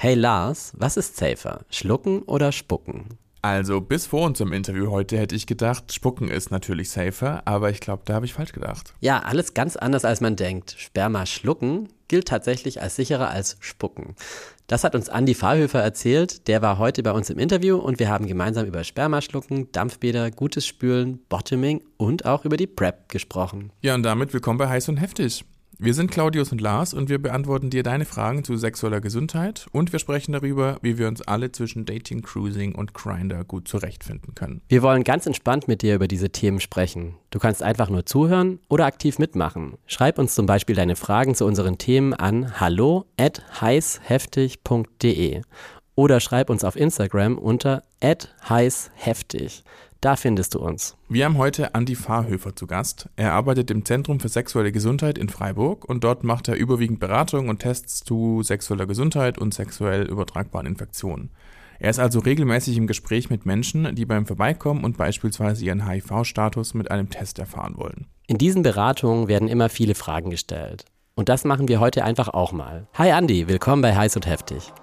Hey Lars, was ist safer? Schlucken oder spucken? Also bis vor unserem Interview heute hätte ich gedacht, Spucken ist natürlich safer, aber ich glaube, da habe ich falsch gedacht. Ja, alles ganz anders als man denkt. Sperma schlucken gilt tatsächlich als sicherer als spucken. Das hat uns Andi Fahrhöfer erzählt, der war heute bei uns im Interview und wir haben gemeinsam über Spermaschlucken, Dampfbäder, gutes Spülen, Bottoming und auch über die PrEP gesprochen. Ja, und damit willkommen bei Heiß und Heftig. Wir sind Claudius und Lars und wir beantworten dir deine Fragen zu sexueller Gesundheit und wir sprechen darüber, wie wir uns alle zwischen Dating, Cruising und Grindr gut zurechtfinden können. Wir wollen ganz entspannt mit dir über diese Themen sprechen. Du kannst einfach nur zuhören oder aktiv mitmachen. Schreib uns zum Beispiel deine Fragen zu unseren Themen an hallo@heißheftig.de oder schreib uns auf Instagram unter @heißheftig. Da findest du uns. Wir haben heute Andi Fahrhöfer zu Gast. Er arbeitet im Zentrum für sexuelle Gesundheit in Freiburg und dort macht er überwiegend Beratungen und Tests zu sexueller Gesundheit und sexuell übertragbaren Infektionen. Er ist also regelmäßig im Gespräch mit Menschen, die beim Vorbeikommen und beispielsweise ihren HIV-Status mit einem Test erfahren wollen. In diesen Beratungen werden immer viele Fragen gestellt. Und das machen wir heute einfach auch mal. Hi Andi, willkommen bei Heiß und Heftig.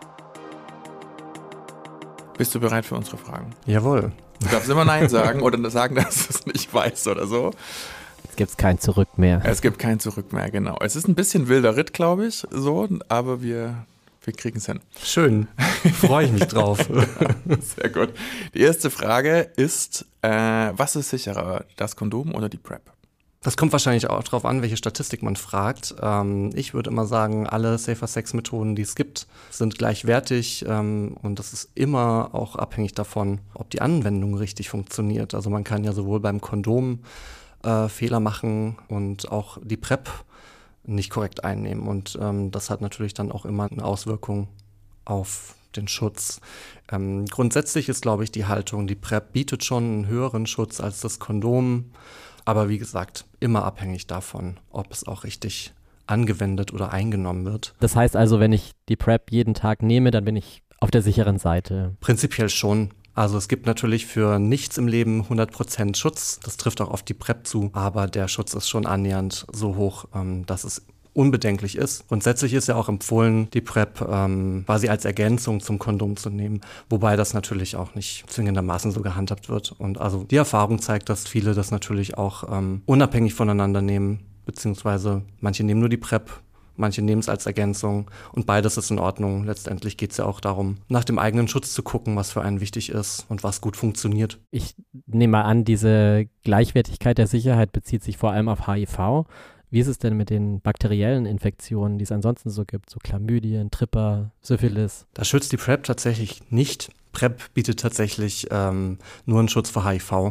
Bist du bereit für unsere Fragen? Jawohl. Du darfst immer Nein sagen oder sagen, dass du es nicht weißt oder so. Jetzt gibt es kein Zurück mehr. Es gibt kein Zurück mehr, genau. Es ist ein bisschen wilder Ritt, glaube ich, so, aber wir kriegen es hin. Schön, freue ich mich drauf. Sehr gut. Die erste Frage ist, was ist sicherer, das Kondom oder die PrEP? Das kommt wahrscheinlich auch drauf an, welche Statistik man fragt. Ich würde immer sagen, alle Safer-Sex-Methoden, die es gibt, sind gleichwertig und das ist immer auch abhängig davon, ob die Anwendung richtig funktioniert. Also man kann ja sowohl beim Kondom Fehler machen und auch die PrEP nicht korrekt einnehmen und das hat natürlich dann auch immer eine Auswirkung auf den Schutz. Grundsätzlich ist, glaube ich, die Haltung, die PrEP bietet schon einen höheren Schutz als das Kondom. Aber wie gesagt, immer abhängig davon, ob es auch richtig angewendet oder eingenommen wird. Das heißt also, wenn ich die PrEP jeden Tag nehme, dann bin ich auf der sicheren Seite. Prinzipiell schon. Also es gibt natürlich für nichts im Leben 100% Schutz. Das trifft auch auf die PrEP zu. Aber der Schutz ist schon annähernd so hoch, dass es unbedenklich ist. Grundsätzlich ist ja auch empfohlen, die PrEP quasi als Ergänzung zum Kondom zu nehmen, wobei das natürlich auch nicht zwingendermaßen so gehandhabt wird. Und also die Erfahrung zeigt, dass viele das natürlich auch unabhängig voneinander nehmen, beziehungsweise manche nehmen nur die PrEP, manche nehmen es als Ergänzung und beides ist in Ordnung. Letztendlich geht es ja auch darum, nach dem eigenen Schutz zu gucken, was für einen wichtig ist und was gut funktioniert. Ich nehme mal an, diese Gleichwertigkeit der Sicherheit bezieht sich vor allem auf HIV. Wie ist es denn mit den bakteriellen Infektionen, die es ansonsten so gibt, so Chlamydien, Tripper, Syphilis? Da schützt die PrEP tatsächlich nicht. PrEP bietet tatsächlich nur einen Schutz vor HIV.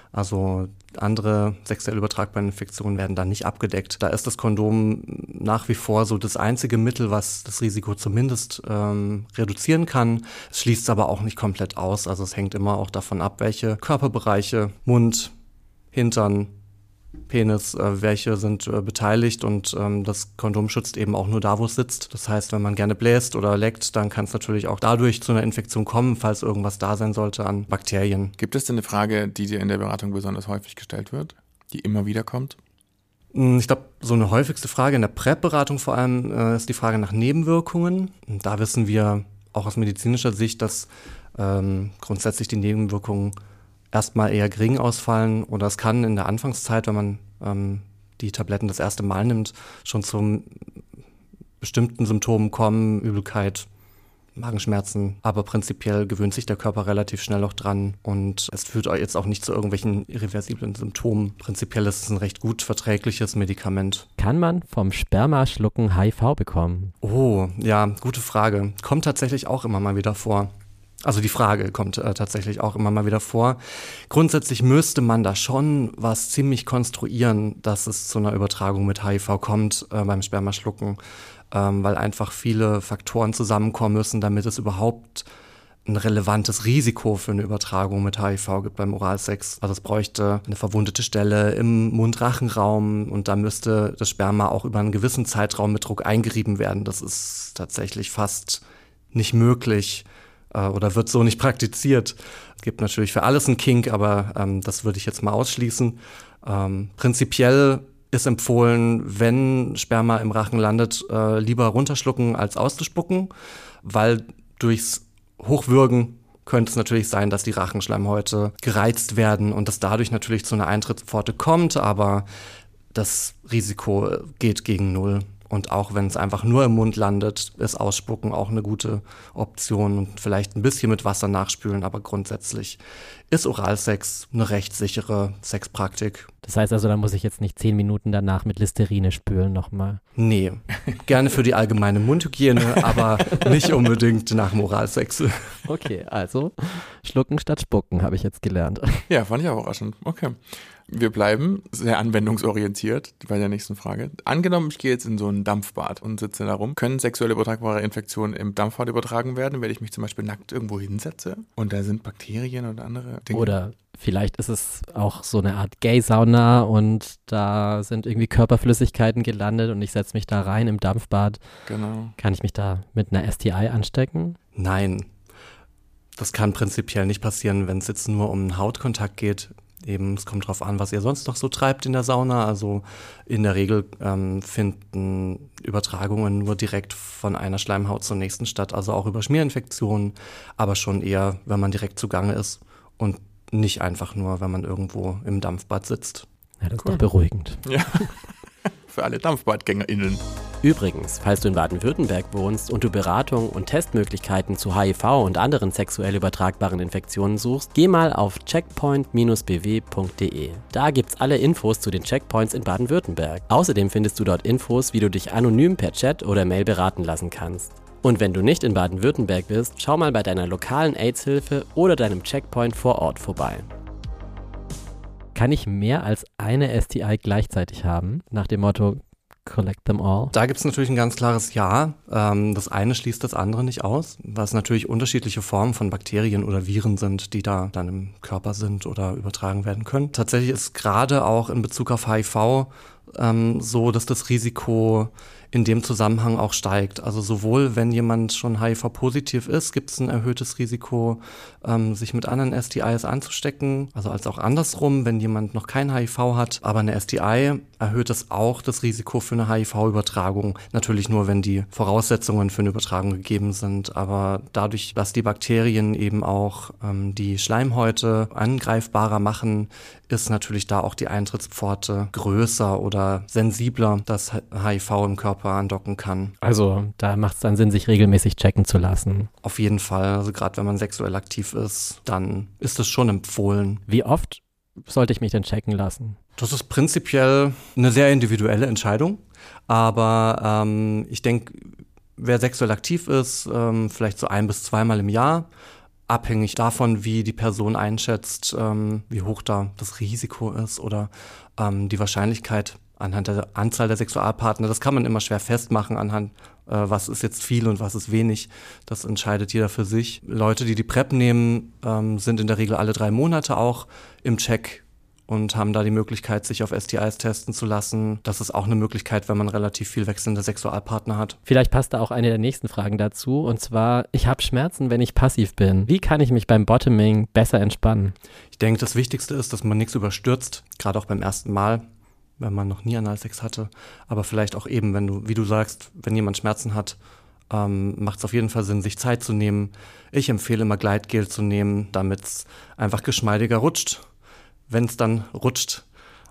Also andere sexuell übertragbare Infektionen werden da nicht abgedeckt. Da ist das Kondom nach wie vor so das einzige Mittel, was das Risiko zumindest reduzieren kann. Es schließt es aber auch nicht komplett aus. Also es hängt immer auch davon ab, welche Körperbereiche, Mund, Hintern, Penis, welche sind beteiligt und das Kondom schützt eben auch nur da, wo es sitzt. Das heißt, wenn man gerne bläst oder leckt, dann kann es natürlich auch dadurch zu einer Infektion kommen, falls irgendwas da sein sollte an Bakterien. Gibt es denn eine Frage, die dir in der Beratung besonders häufig gestellt wird, die immer wieder kommt? Ich glaube, so eine häufigste Frage in der PrEP-Beratung vor allem ist die Frage nach Nebenwirkungen. Und da wissen wir auch aus medizinischer Sicht, dass grundsätzlich die Nebenwirkungen erstmal eher gering ausfallen oder es kann in der Anfangszeit, wenn man die Tabletten das erste Mal nimmt, schon zu bestimmten Symptomen kommen, Übelkeit, Magenschmerzen, aber prinzipiell gewöhnt sich der Körper relativ schnell auch dran und es führt jetzt auch nicht zu irgendwelchen irreversiblen Symptomen. Prinzipiell ist es ein recht gut verträgliches Medikament. Kann man vom Spermaschlucken HIV bekommen? Oh, ja, gute Frage. Kommt tatsächlich auch immer mal wieder vor. Also die Frage kommt tatsächlich auch immer mal wieder vor. Grundsätzlich müsste man da schon was ziemlich konstruieren, dass es zu einer Übertragung mit HIV kommt beim Spermaschlucken, weil einfach viele Faktoren zusammenkommen müssen, damit es überhaupt ein relevantes Risiko für eine Übertragung mit HIV gibt beim Oralsex. Also es bräuchte eine verwundete Stelle im Mund-Rachen-Raum und da müsste das Sperma auch über einen gewissen Zeitraum mit Druck eingerieben werden. Das ist tatsächlich fast nicht möglich. Oder wird so nicht praktiziert. Es gibt natürlich für alles einen Kink, aber das würde ich jetzt mal ausschließen. Prinzipiell ist empfohlen, wenn Sperma im Rachen landet, lieber runterschlucken als auszuspucken, weil durchs Hochwürgen könnte es natürlich sein, dass die Rachenschleimhäute gereizt werden und es dadurch natürlich zu einer Eintrittspforte kommt, aber das Risiko geht gegen null. Und auch wenn es einfach nur im Mund landet, ist Ausspucken auch eine gute Option und vielleicht ein bisschen mit Wasser nachspülen, aber grundsätzlich ist Oralsex eine recht sichere Sexpraktik. Das heißt also, da muss ich jetzt nicht 10 Minuten danach mit Listerine spülen nochmal. Nee, gerne für die allgemeine Mundhygiene, aber nicht unbedingt nach dem Oralsex. Okay, also schlucken statt spucken, habe ich jetzt gelernt. Ja, fand ich auch überraschend. Okay. Wir bleiben sehr anwendungsorientiert bei der nächsten Frage. Angenommen, ich gehe jetzt in so ein Dampfbad und sitze da rum. Können sexuell übertragbare Infektionen im Dampfbad übertragen werden, wenn ich mich zum Beispiel nackt irgendwo hinsetze und da sind Bakterien oder andere Dinge? Oder vielleicht ist es auch so eine Art Gay-Sauna und da sind irgendwie Körperflüssigkeiten gelandet und ich setze mich da rein im Dampfbad. Genau. Kann ich mich da mit einer STI anstecken? Nein, das kann prinzipiell nicht passieren, wenn es jetzt nur um einen Hautkontakt geht. Eben, es kommt drauf an, was ihr sonst noch so treibt in der Sauna. Also in der Regel finden Übertragungen nur direkt von einer Schleimhaut zur nächsten statt, also auch über Schmierinfektionen, aber schon eher, wenn man direkt zugange ist und nicht einfach nur, wenn man irgendwo im Dampfbad sitzt. Ja, das ist doch beruhigend. Ja, für alle DampfbadgängerInnen. Übrigens, falls du in Baden-Württemberg wohnst und du Beratung und Testmöglichkeiten zu HIV und anderen sexuell übertragbaren Infektionen suchst, geh mal auf checkpoint-bw.de. Da gibt's alle Infos zu den Checkpoints in Baden-Württemberg. Außerdem findest du dort Infos, wie du dich anonym per Chat oder Mail beraten lassen kannst. Und wenn du nicht in Baden-Württemberg bist, schau mal bei deiner lokalen AIDS-Hilfe oder deinem Checkpoint vor Ort vorbei. Kann ich mehr als eine STI gleichzeitig haben? Nach dem Motto, collect them all? Da gibt es natürlich ein ganz klares Ja. Das eine schließt das andere nicht aus, weil es natürlich unterschiedliche Formen von Bakterien oder Viren sind, die da dann im Körper sind oder übertragen werden können. Tatsächlich ist gerade auch in Bezug auf HIV so, dass das Risiko in dem Zusammenhang auch steigt. Also sowohl, wenn jemand schon HIV-positiv ist, gibt es ein erhöhtes Risiko, sich mit anderen STIs anzustecken. Also als auch andersrum, wenn jemand noch kein HIV hat, aber eine STI, erhöht es auch das Risiko für eine HIV-Übertragung. Natürlich nur, wenn die Voraussetzungen für eine Übertragung gegeben sind. Aber dadurch, dass die Bakterien eben auch die Schleimhäute angreifbarer machen, ist natürlich da auch die Eintrittspforte größer oder sensibler, dass HIV im Körper andocken kann. Also da macht es dann Sinn, sich regelmäßig checken zu lassen. Auf jeden Fall, also gerade wenn man sexuell aktiv ist, dann ist es schon empfohlen. Wie oft sollte ich mich denn checken lassen? Das ist prinzipiell eine sehr individuelle Entscheidung, aber ich denke, wer sexuell aktiv ist, vielleicht so 1- bis 2-mal im Jahr, abhängig davon, wie die Person einschätzt, wie hoch da das Risiko ist oder die Wahrscheinlichkeit anhand der Anzahl der Sexualpartner. Das kann man immer schwer festmachen anhand, was ist jetzt viel und was ist wenig. Das entscheidet jeder für sich. Leute, die PrEP nehmen, sind in der Regel alle 3 Monate auch im Check und haben da die Möglichkeit, sich auf STIs testen zu lassen. Das ist auch eine Möglichkeit, wenn man relativ viel wechselnde Sexualpartner hat. Vielleicht passt da auch eine der nächsten Fragen dazu. Und zwar, ich habe Schmerzen, wenn ich passiv bin. Wie kann ich mich beim Bottoming besser entspannen? Ich denke, das Wichtigste ist, dass man nichts überstürzt, gerade auch beim ersten Mal, wenn man noch nie Analsex hatte. Aber vielleicht auch eben, wenn du, wie du sagst, wenn jemand Schmerzen hat, macht es auf jeden Fall Sinn, sich Zeit zu nehmen. Ich empfehle immer Gleitgel zu nehmen, damit es einfach geschmeidiger rutscht, wenn es dann rutscht.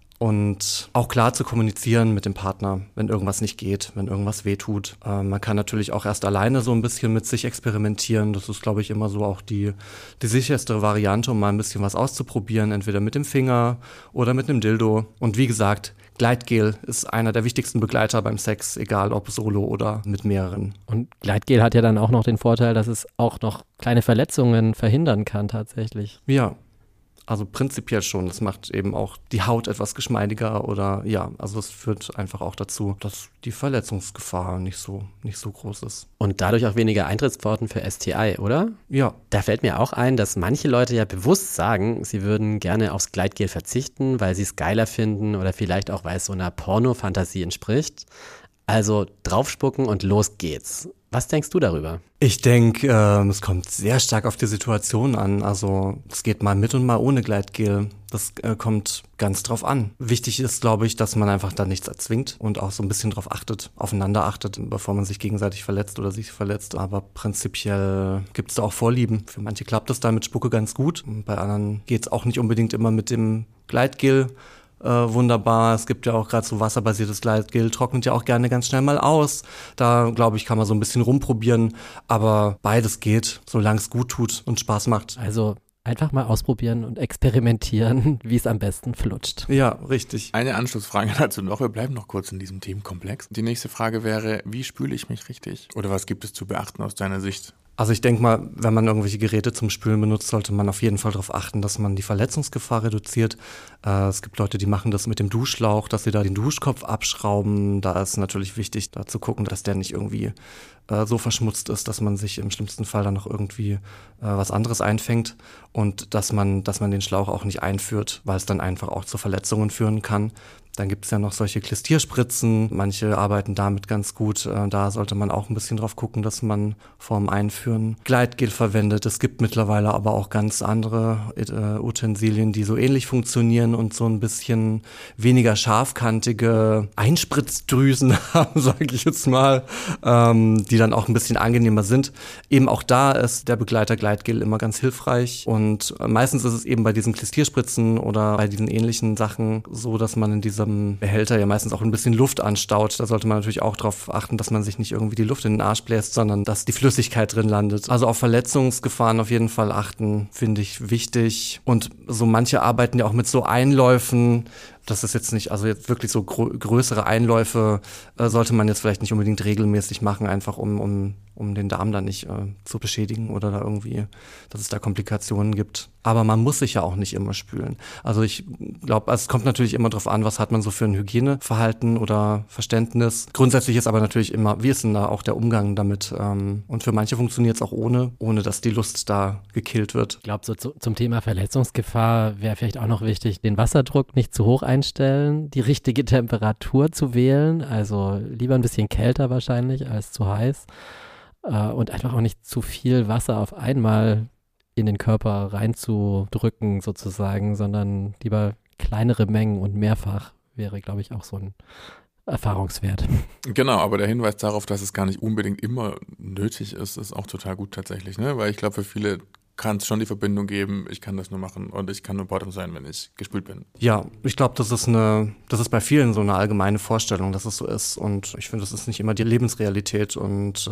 Und auch klar zu kommunizieren mit dem Partner, wenn irgendwas nicht geht, wenn irgendwas wehtut. Man kann natürlich auch erst alleine so ein bisschen mit sich experimentieren. Das ist, glaube ich, immer so auch die sicherste Variante, um mal ein bisschen was auszuprobieren. Entweder mit dem Finger oder mit einem Dildo. Und wie gesagt, Gleitgel ist einer der wichtigsten Begleiter beim Sex, egal ob solo oder mit mehreren. Und Gleitgel hat ja dann auch noch den Vorteil, dass es auch noch kleine Verletzungen verhindern kann tatsächlich. Ja. Also prinzipiell schon. Das macht eben auch die Haut etwas geschmeidiger oder ja, also es führt einfach auch dazu, dass die Verletzungsgefahr nicht so groß ist. Und dadurch auch weniger Eintrittspforten für STI, oder? Ja. Da fällt mir auch ein, dass manche Leute ja bewusst sagen, sie würden gerne aufs Gleitgel verzichten, weil sie es geiler finden oder vielleicht auch, weil es so einer Porno-Fantasie entspricht. Also draufspucken und los geht's. Was denkst du darüber? Ich denke, es kommt sehr stark auf die Situation an. Also es geht mal mit und mal ohne Gleitgel. Das kommt ganz drauf an. Wichtig ist, glaube ich, dass man einfach da nichts erzwingt und auch so ein bisschen drauf achtet, aufeinander achtet, bevor man sich gegenseitig verletzt oder sich verletzt. Aber prinzipiell gibt es da auch Vorlieben. Für manche klappt es da mit Spucke ganz gut. Und bei anderen geht es auch nicht unbedingt immer mit dem Gleitgel. Wunderbar. Es gibt ja auch gerade so wasserbasiertes Gleitgel, trocknet ja auch gerne ganz schnell mal aus. Da, glaube ich, kann man so ein bisschen rumprobieren. Aber beides geht, solange es gut tut und Spaß macht. Also einfach mal ausprobieren und experimentieren, wie es am besten flutscht. Ja, richtig. Eine Anschlussfrage dazu noch. Wir bleiben noch kurz in diesem Themenkomplex. Die nächste Frage wäre, wie spüle ich mich richtig? Oder was gibt es zu beachten aus deiner Sicht? Also ich denke mal, wenn man irgendwelche Geräte zum Spülen benutzt, sollte man auf jeden Fall darauf achten, dass man die Verletzungsgefahr reduziert. Es gibt Leute, die machen das mit dem Duschschlauch, dass sie da den Duschkopf abschrauben. Da ist natürlich wichtig, da zu gucken, dass der nicht irgendwie so verschmutzt ist, dass man sich im schlimmsten Fall dann noch irgendwie was anderes einfängt und dass man den Schlauch auch nicht einführt, weil es dann einfach auch zu Verletzungen führen kann. Dann gibt es ja noch solche Klistierspritzen. Manche arbeiten damit ganz gut. Da sollte man auch ein bisschen drauf gucken, dass man vorm Einführen Gleitgel verwendet. Es gibt mittlerweile aber auch ganz andere Utensilien, die so ähnlich funktionieren und so ein bisschen weniger scharfkantige Einspritzdrüsen haben, sage ich jetzt mal, die dann auch ein bisschen angenehmer sind. Eben auch da ist der Begleiter Gleitgel immer ganz hilfreich. Und meistens ist es eben bei diesen Klistierspritzen oder bei diesen ähnlichen Sachen so, dass man in diesem Behälter ja meistens auch ein bisschen Luft anstaut. Da sollte man natürlich auch darauf achten, dass man sich nicht irgendwie die Luft in den Arsch bläst, sondern dass die Flüssigkeit drin landet. Also auf Verletzungsgefahren auf jeden Fall achten, finde ich wichtig. Und so manche arbeiten ja auch mit so Einläufen. Das ist jetzt nicht, also jetzt wirklich so größere Einläufe sollte man jetzt vielleicht nicht unbedingt regelmäßig machen, einfach um den Darm da nicht zu beschädigen oder da irgendwie, dass es da Komplikationen gibt. Aber man muss sich ja auch nicht immer spülen. Also ich glaube, es kommt natürlich immer darauf an, was hat man so für ein Hygieneverhalten oder Verständnis. Grundsätzlich ist aber natürlich immer, wie ist denn da auch der Umgang damit? Und für manche funktioniert es auch ohne dass die Lust da gekillt wird. Ich glaube, so zum Thema Verletzungsgefahr wäre vielleicht auch noch wichtig, den Wasserdruck nicht zu hoch einstellen, die richtige Temperatur zu wählen, also lieber ein bisschen kälter wahrscheinlich als zu heiß und einfach auch nicht zu viel Wasser auf einmal in den Körper reinzudrücken sozusagen, sondern lieber kleinere Mengen und mehrfach wäre, glaube ich, auch so ein Erfahrungswert. Genau, aber der Hinweis darauf, dass es gar nicht unbedingt immer nötig ist, ist auch total gut tatsächlich, ne? Weil ich glaube, für viele kann es schon die Verbindung geben, ich kann das nur machen und ich kann nur Bottom sein, wenn ich gespült bin. Ja, ich glaube, das ist bei vielen so eine allgemeine Vorstellung, dass es so ist und ich finde, das ist nicht immer die Lebensrealität und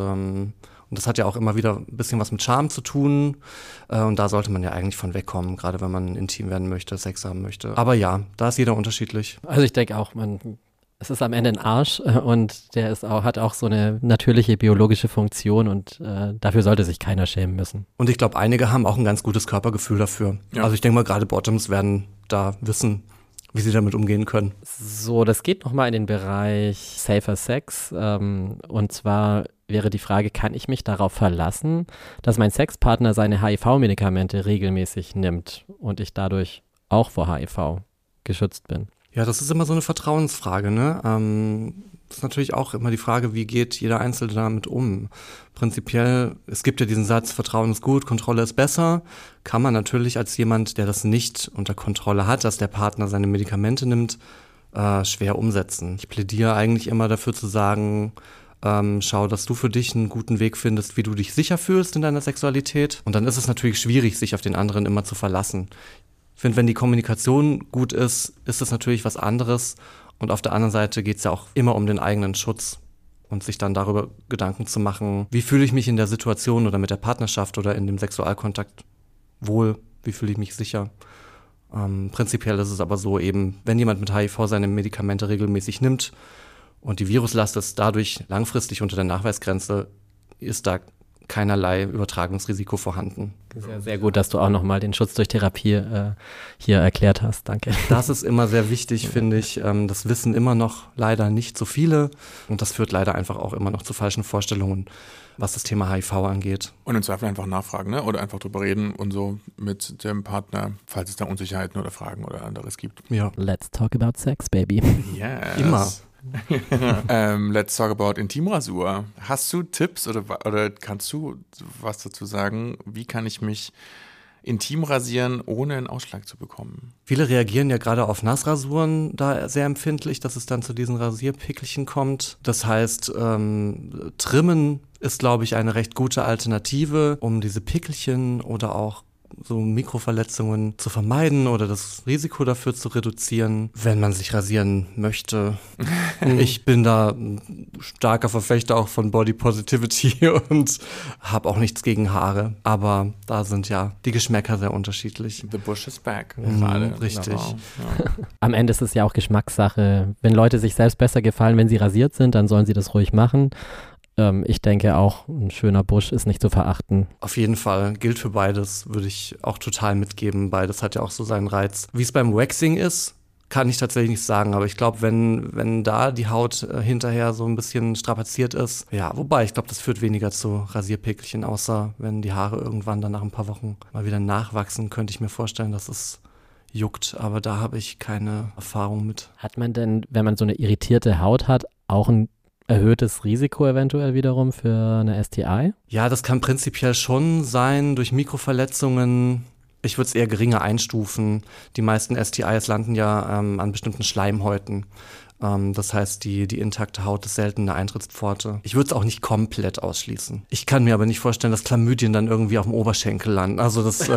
das hat ja auch immer wieder ein bisschen was mit Charme zu tun und da sollte man ja eigentlich von wegkommen, gerade wenn man intim werden möchte, Sex haben möchte. Aber ja, da ist jeder unterschiedlich. Also ich denke auch, es ist am Ende ein Arsch und der hat auch so eine natürliche biologische Funktion und dafür sollte sich keiner schämen müssen. Und ich glaube, einige haben auch ein ganz gutes Körpergefühl dafür. Ja. Also ich denke mal, gerade Bottoms werden da wissen, wie sie damit umgehen können. So, das geht nochmal in den Bereich Safer Sex und zwar wäre die Frage, kann ich mich darauf verlassen, dass mein Sexpartner seine HIV-Medikamente regelmäßig nimmt und ich dadurch auch vor HIV geschützt bin? Ja, das ist immer so eine Vertrauensfrage, ne? Das ist natürlich auch immer die Frage, wie geht jeder Einzelne damit um? Prinzipiell, es gibt ja diesen Satz, Vertrauen ist gut, Kontrolle ist besser. Kann man natürlich als jemand, der das nicht unter Kontrolle hat, dass der Partner seine Medikamente nimmt, schwer umsetzen. Ich plädiere eigentlich immer dafür zu sagen, schau, dass du für dich einen guten Weg findest, wie du dich sicher fühlst in deiner Sexualität. Und dann ist es natürlich schwierig, sich auf den anderen immer zu verlassen. Ich finde, wenn die Kommunikation gut ist, ist es natürlich was anderes. Und auf der anderen Seite geht es ja auch immer um den eigenen Schutz und sich dann darüber Gedanken zu machen, wie fühle ich mich in der Situation oder mit der Partnerschaft oder in dem Sexualkontakt wohl, wie fühle ich mich sicher. Prinzipiell ist es aber so eben, wenn jemand mit HIV seine Medikamente regelmäßig nimmt und die Viruslast ist dadurch langfristig unter der Nachweisgrenze, ist da keinerlei Übertragungsrisiko vorhanden. Sehr, sehr gut, dass du auch nochmal den Schutz durch Therapie hier erklärt hast. Danke. Das ist immer sehr wichtig, finde ich. Das wissen immer noch leider nicht so viele. Und das führt leider einfach auch immer noch zu falschen Vorstellungen, was das Thema HIV angeht. Und im Zweifel einfach nachfragen, ne? Oder einfach drüber reden und so mit dem Partner, falls es da Unsicherheiten oder Fragen oder anderes gibt. Ja. Let's talk about sex, baby. Yes. Immer. Let's talk about Intimrasur. Hast du Tipps oder kannst du was dazu sagen? Wie kann ich mich intim rasieren, ohne einen Ausschlag zu bekommen? Viele reagieren ja gerade auf Nassrasuren da sehr empfindlich, dass es dann zu diesen Rasierpickelchen kommt. Das heißt, Trimmen ist, glaube ich, eine recht gute Alternative, um diese Pickelchen oder auch so Mikroverletzungen zu vermeiden oder das Risiko dafür zu reduzieren, wenn man sich rasieren möchte. Ich bin da ein starker Verfechter auch von Body Positivity und habe auch nichts gegen Haare. Aber da sind ja die Geschmäcker sehr unterschiedlich. The bush is back. Richtig. Ja. Am Ende ist es ja auch Geschmackssache. Wenn Leute sich selbst besser gefallen, wenn sie rasiert sind, dann sollen sie das ruhig machen. Ich denke auch, ein schöner Busch ist nicht zu verachten. Auf jeden Fall, gilt für beides, würde ich auch total mitgeben. Beides hat ja auch so seinen Reiz. Wie es beim Waxing ist, kann ich tatsächlich nicht sagen, aber ich glaube, wenn da die Haut hinterher so ein bisschen strapaziert ist, ja, wobei, ich glaube, das führt weniger zu Rasierpickelchen, außer wenn die Haare irgendwann dann nach ein paar Wochen mal wieder nachwachsen, könnte ich mir vorstellen, dass es juckt, aber da habe ich keine Erfahrung mit. Hat man denn, wenn man so eine irritierte Haut hat, auch ein erhöhtes Risiko eventuell wiederum für eine STI? Ja, das kann prinzipiell schon sein durch Mikroverletzungen. Ich würde es eher geringer einstufen. Die meisten STIs landen ja an bestimmten Schleimhäuten. Das heißt, die intakte Haut ist selten eine Eintrittspforte. Ich würde es auch nicht komplett ausschließen. Ich kann mir aber nicht vorstellen, dass Chlamydien dann irgendwie auf dem Oberschenkel landen. Also das...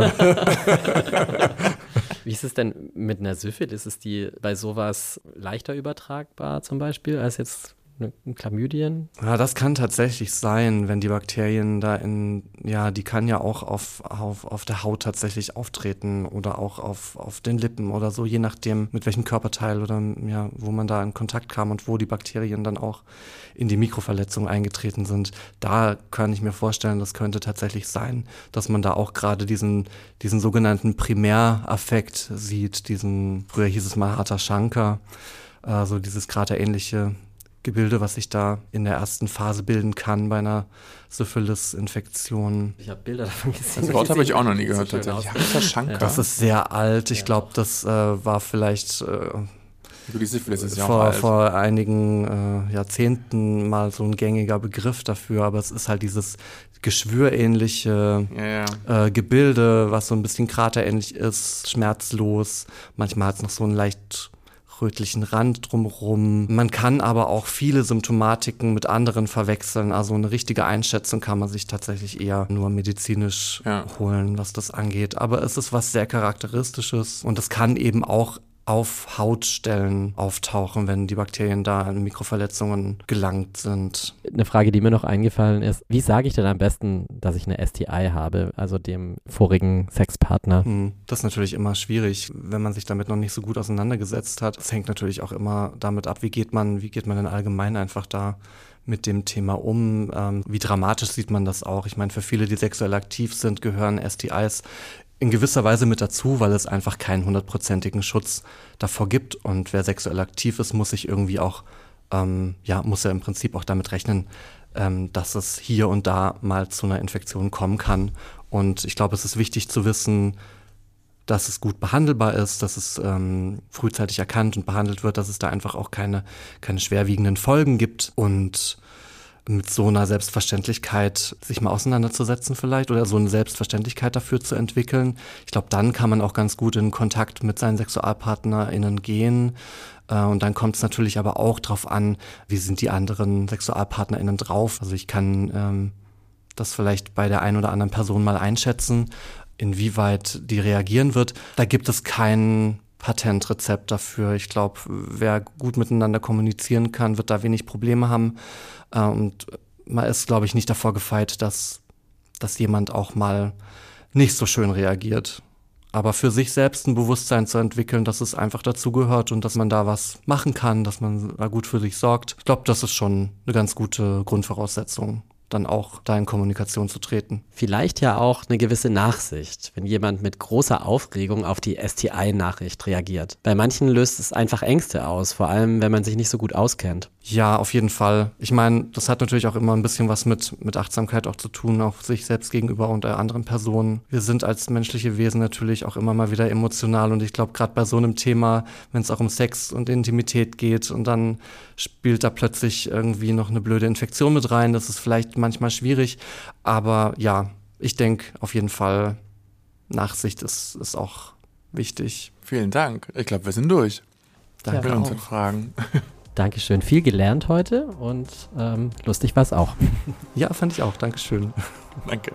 Wie ist es denn mit einer Syphilis? Ist die bei sowas leichter übertragbar zum Beispiel als jetzt Chlamydien? Ja, das kann tatsächlich sein, wenn die Bakterien die kann ja auch auf der Haut tatsächlich auftreten oder auch auf den Lippen oder so, je nachdem, mit welchem Körperteil oder ja, wo man da in Kontakt kam und wo die Bakterien dann auch in die Mikroverletzung eingetreten sind. Da kann ich mir vorstellen, das könnte tatsächlich sein, dass man da auch gerade diesen sogenannten Primäraffekt sieht, früher hieß es mal harter Schanker, so dieses kraterähnliche Gebilde, was sich da in der ersten Phase bilden kann bei einer Syphilis-Infektion. Ich habe Bilder davon gesehen. Das Wort habe ich auch noch nie gehört tatsächlich. Harter Schanker. Das ist sehr alt. Ich glaube, das war vielleicht die Syphilis ist ja auch alt. Vor einigen Jahrzehnten mal so ein gängiger Begriff dafür, aber es ist halt dieses geschwürähnliche Gebilde, was so ein bisschen kraterähnlich ist, schmerzlos. Manchmal hat es noch so einen leicht rötlichen Rand drumherum. Man kann aber auch viele Symptomatiken mit anderen verwechseln. Also eine richtige Einschätzung kann man sich tatsächlich eher nur medizinisch holen, was das angeht. Aber es ist was sehr Charakteristisches und es kann eben auch auf Hautstellen auftauchen, wenn die Bakterien da an Mikroverletzungen gelangt sind. Eine Frage, die mir noch eingefallen ist, wie sage ich denn am besten, dass ich eine STI habe, also dem vorigen Sexpartner? Das ist natürlich immer schwierig, wenn man sich damit noch nicht so gut auseinandergesetzt hat. Das hängt natürlich auch immer damit ab, wie geht man denn allgemein einfach da mit dem Thema um? Wie dramatisch sieht man das auch? Ich meine, für viele, die sexuell aktiv sind, gehören STIs in gewisser Weise mit dazu, weil es einfach keinen 100%igen Schutz davor gibt. Und wer sexuell aktiv ist, muss sich irgendwie auch, muss ja im Prinzip auch damit rechnen, dass es hier und da mal zu einer Infektion kommen kann. Und ich glaube, es ist wichtig zu wissen, dass es gut behandelbar ist, dass es frühzeitig erkannt und behandelt wird, dass es da einfach auch keine schwerwiegenden Folgen gibt und mit so einer Selbstverständlichkeit sich mal auseinanderzusetzen vielleicht oder so eine Selbstverständlichkeit dafür zu entwickeln. Ich glaube, dann kann man auch ganz gut in Kontakt mit seinen SexualpartnerInnen gehen. Und dann kommt es natürlich aber auch drauf an, wie sind die anderen SexualpartnerInnen drauf. Also ich kann das vielleicht bei der einen oder anderen Person mal einschätzen, inwieweit die reagieren wird. Da gibt es kein Patentrezept dafür. Ich glaube, wer gut miteinander kommunizieren kann, wird da wenig Probleme haben. Und man ist, glaube ich, nicht davor gefeit, dass jemand auch mal nicht so schön reagiert. Aber für sich selbst ein Bewusstsein zu entwickeln, dass es einfach dazugehört und dass man da was machen kann, dass man da gut für sich sorgt. Ich glaube, das ist schon eine ganz gute Grundvoraussetzung, dann auch da in Kommunikation zu treten. Vielleicht ja auch eine gewisse Nachsicht, wenn jemand mit großer Aufregung auf die STI-Nachricht reagiert. Bei manchen löst es einfach Ängste aus, vor allem wenn man sich nicht so gut auskennt. Ja, auf jeden Fall. Ich meine, das hat natürlich auch immer ein bisschen was mit Achtsamkeit auch zu tun, auch sich selbst gegenüber und anderen Personen. Wir sind als menschliche Wesen natürlich auch immer mal wieder emotional und ich glaube, gerade bei so einem Thema, wenn es auch um Sex und Intimität geht und dann spielt da plötzlich irgendwie noch eine blöde Infektion mit rein, das ist vielleicht manchmal schwierig, aber ja, ich denke auf jeden Fall, Nachsicht ist auch wichtig. Vielen Dank. Ich glaube, wir sind durch. Danke Mit auch. unseren Fragen. Dankeschön. Viel gelernt heute und lustig war es auch. Ja, fand ich auch. Dankeschön. Danke.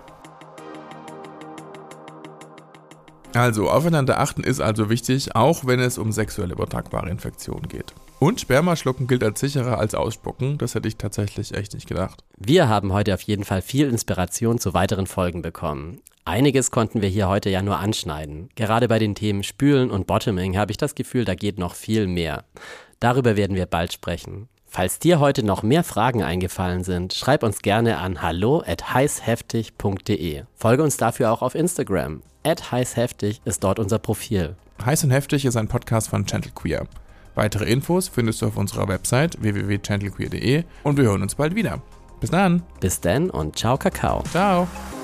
Also, aufeinander achten ist also wichtig, auch wenn es um sexuell übertragbare Infektionen geht. Und Spermaschlucken gilt als sicherer als Ausspucken. Das hätte ich tatsächlich echt nicht gedacht. Wir haben heute auf jeden Fall viel Inspiration zu weiteren Folgen bekommen. Einiges konnten wir hier heute ja nur anschneiden. Gerade bei den Themen Spülen und Bottoming habe ich das Gefühl, da geht noch viel mehr. Darüber werden wir bald sprechen. Falls dir heute noch mehr Fragen eingefallen sind, schreib uns gerne an hallo@heißheftig.de. Folge uns dafür auch auf Instagram. @heißheftig ist dort unser Profil. Heiß und Heftig ist ein Podcast von Gentle-Queer. Weitere Infos findest du auf unserer Website www.gentlequeer.de und wir hören uns bald wieder. Bis dann. Bis dann und ciao Kakao. Ciao.